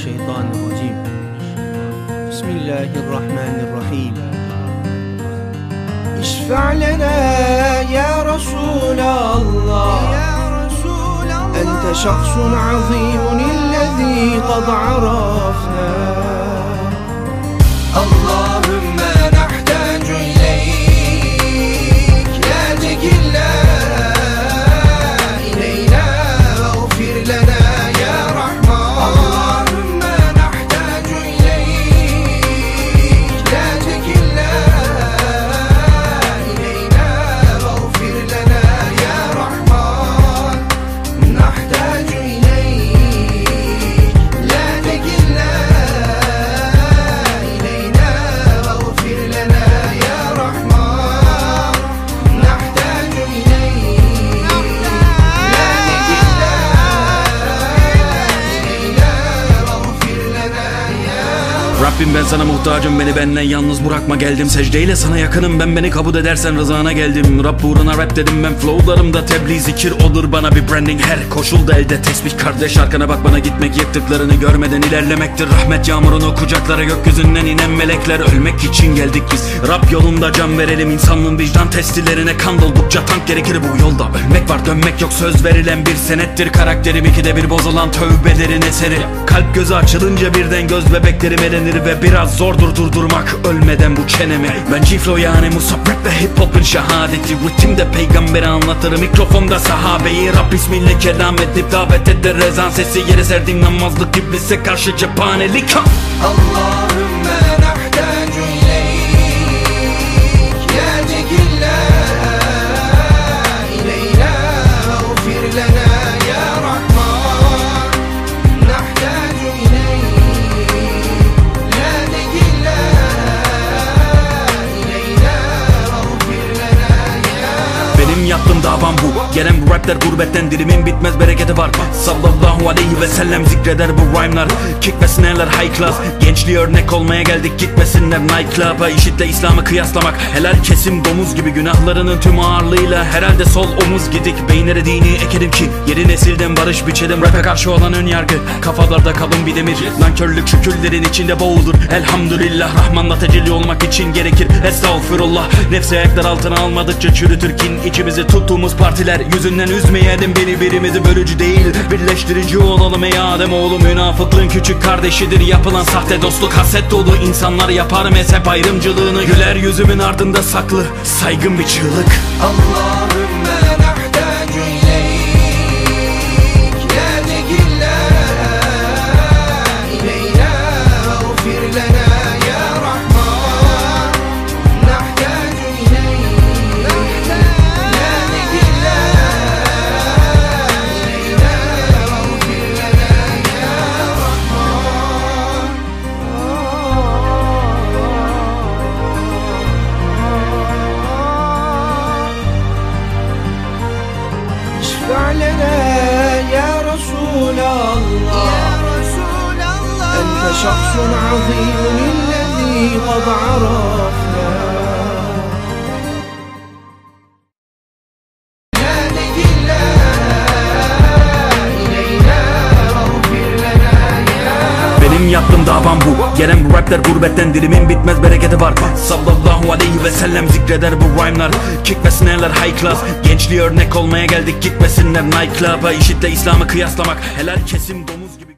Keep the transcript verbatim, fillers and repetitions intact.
Mineşşeytanirracim. Bismillahirrahmanirrahim. İşfa' lena ya Resulallah, ente şahsun azimun illezî kad arafna. Allahümme nahtacu ileyk, la tekilna ileyna ve ufir lena ya Rahman. Allahümme nahtacu ileyk, la tekilna ileyna ve ufir lena ya Rahman. Nahtacu ileyk, la tekilna Rabbim ben sana muhtacım, beni benden yalnız bırakma, geldim secdeyle sana yakınım, ben beni kabul edersen rızana geldim. Rab uğruna rap dedim ben, flowlarımda tebliğ zikir olur bana bir branding, her koşulda elde tesbih. Kardeş arkana bak, bana gitmek yıktıklarını görmeden ilerlemektir. Rahmet yağmurunu kucaklara gökyüzünden inen melekler, ölmek için geldik biz. Rab yolunda can verelim, insanlığın vicdan testilerine kan doldukça tank gerekir bu yolda. Ölmek var dönmek yok, söz verilen bir senettir. Karakterim ikide bir bozulan tövbelerin eseri. Kalp gözü açılınca birden göz bebeklerim elenir ve biraz zordur durdurmak ölmeden bu çenemi. Ben G-Flow yani Musab rap ve hip hop'un şehadeti. Ritimde peygamberi anlatırım, mikrofonda sahabeyi. Rab isminle kelam edip davet eder ezan sesi. Yere serdiğim namazlık iblise karşı cephanelik. Allahümme nahtacu ileyk, la tekilna ileyna ve ufir lena ya Rahman. Nahtacu ileyk, benim yaptığım davam bu. Gelen bu rapler gurbetten, dilimin bitmez bereketi var. Sallallahu aleyhi ve sellem zikreder bu rhyme'lar. Kick ve snare'lar high class. Gençliğe örnek olmaya geldik, gitmesinler nightclub'a. İşitle İslam'ı kıyaslamak, helal kesim domuz gibi. Günahlarının tüm ağırlığıyla herhalde sol omuz gidik. Beynere dini ekerim ki yeni nesilden barış biçelim. Rap'e karşı olan ön yargı kafalarda kalın bir demir. Nankörlük şükürlerin içinde boğulur. Elhamdülillah Rahman'la tecelli olmak için gerekir estağfurullah. Nefsi ayaklar altına almadıkça çürütür kin. İçimizi tuttuğumuz partiler yüzünden üzmeyelim birbirimizi, bölücü değil birleştirici olalım ey Adem oğlu. Münafıklığın küçük kardeşidir yapılan sahte dostluk. Haset dolu insanlar yapar mezhep ayrımcılığını. Güler yüzümün ardında saklı saygın bir çığlık. Allahümme nahtacu ileyk, la tekilna ileyna ve ufir lena ya Rahman. Nahtacu ileyk, İşfa' lena ya Resulallah, ente şahsun azimun illezî kad arafna. Benim yaptığım davam bu. Gelen bu rapler gurbetten, dilimin bitmez bereketi var. Sallallahu aleyhi ve sellem zikreder bu rhyme'lar. Kick ve snare'lar high class. Gençliğe örnek olmaya geldik, gitmesinler nightclub'a. İşitle İslam'ı kıyaslamak, helal kesim domuz gibi.